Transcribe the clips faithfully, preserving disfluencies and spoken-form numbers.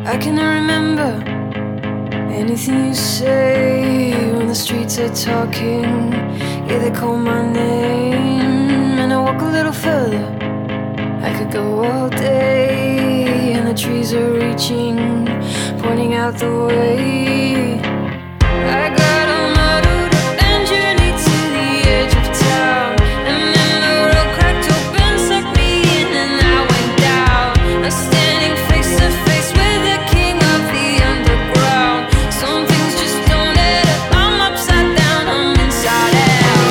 I cannot remember anything you say when the streets are talking. Yeah, they call my name, and I walk a little further. I could go all day, and the trees are reaching, pointing out the way. I got a muddled up and journeyed to the edge of town, and then the road cracked open, sucked me in, and I went down. I'm standing face to face with the king of the underground. Some things just don't add up. I'm upside down, I'm inside out.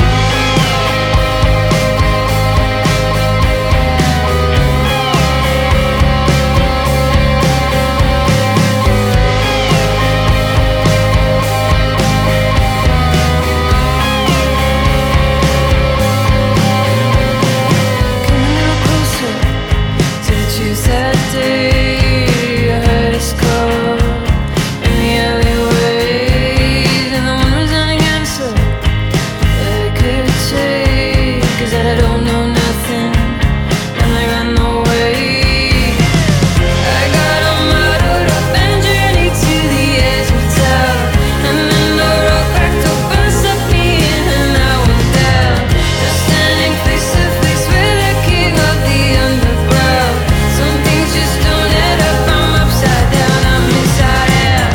That day I heard us call in the alleyways, and the one resounding answer that I could take is that I don't know nothing, and I ran away. I got all muddled up and journeyed to the edge of town, and then the road cracked open, sucked me in, and I went down. Now standing face to face with the king of the underground. Some things just don't add up. I'm upside down, I'm inside out.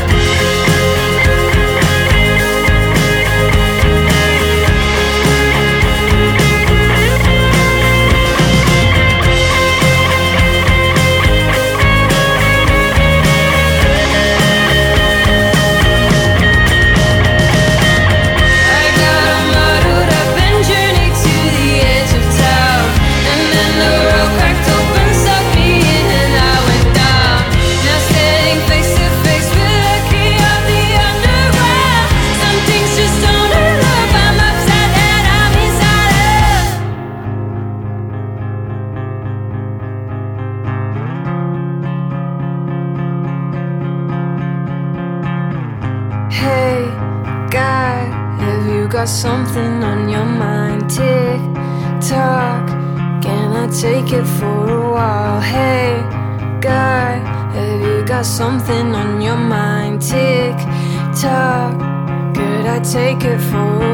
I got all muddled up and journeyed to the edge of town, and then the road cracked open, sucked me in, and I went down. Now standing face to face with the king of the underground. Some things just don't add up. I'm upside down, I'm inside out. Hey, guy, have you got something on your mind? Tick tock, can I take it for a while? Hey, guy, have you got something on your mind? Tick tock, could I take it for